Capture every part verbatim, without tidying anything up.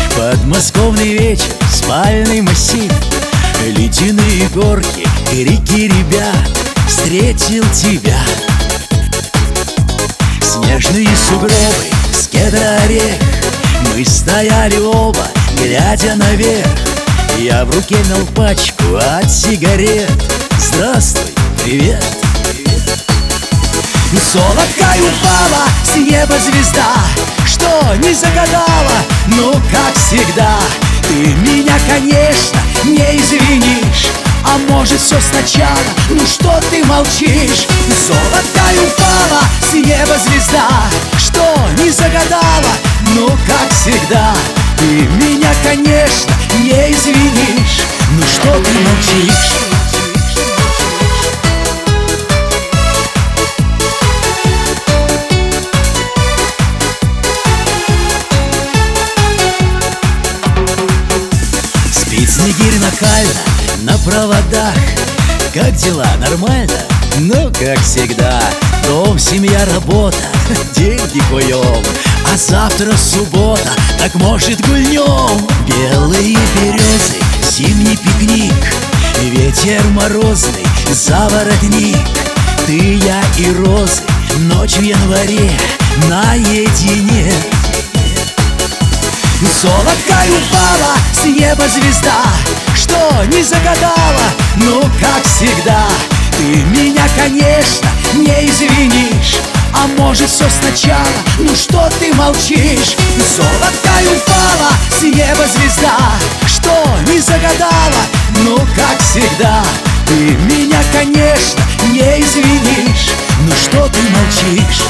Подмосковный вечер, спальный массив, ледяные горки, крики ребят. Встретил тебя. Снежные сугробы, с кедра орех. Мы стояли оба, глядя наверх. Я в руке мял пачку от сигарет. Здравствуй, привет. Золотая упала с неба звезда, что не загадала, ну как всегда. Ты меня, конечно, не извинишь, а может все сначала, ну что ты молчишь? Золотая упала с неба звезда, что не загадала, ну как всегда. Ты меня, конечно, не извинишь, ну что ты молчишь? Снегирь накально на проводах. Как дела? Нормально? Ну, как всегда. Дом, семья, работа, деньги куем. А завтра суббота, так может гульнем. Белые березы, зимний пикник, ветер морозный, заворотник. Ты, я и розы, ночь в январе наедине. Золотая упала с неба звезда, что не загадала, ну как всегда. Ты меня, конечно, не извинишь, а может все сначала, ну что ты молчишь? Золотая упала с неба звезда, что не загадала, ну как всегда. Ты меня, конечно, не извинишь, ну что ты молчишь?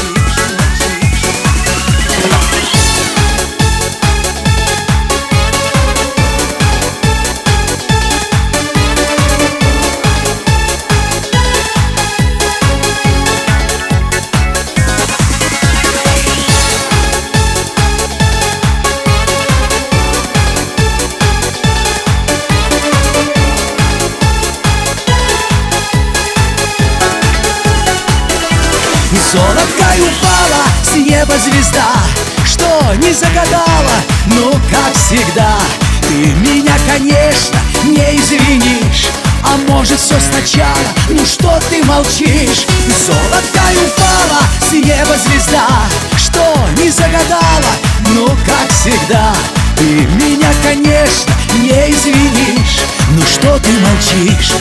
Золотая упала с неба звезда, что не загадала, ну как всегда. Ты меня, конечно, не извинишь, а может все сначала, ну что ты молчишь? Золотая упала с неба звезда, что не загадала, ну как всегда. Ты меня, конечно, не извинишь, ну что ты молчишь?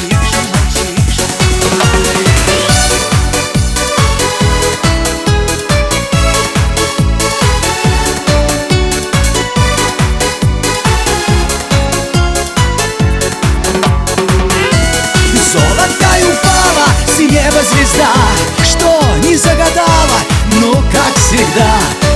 Золотая упала с неба звезда, что не загадала, ну как всегда.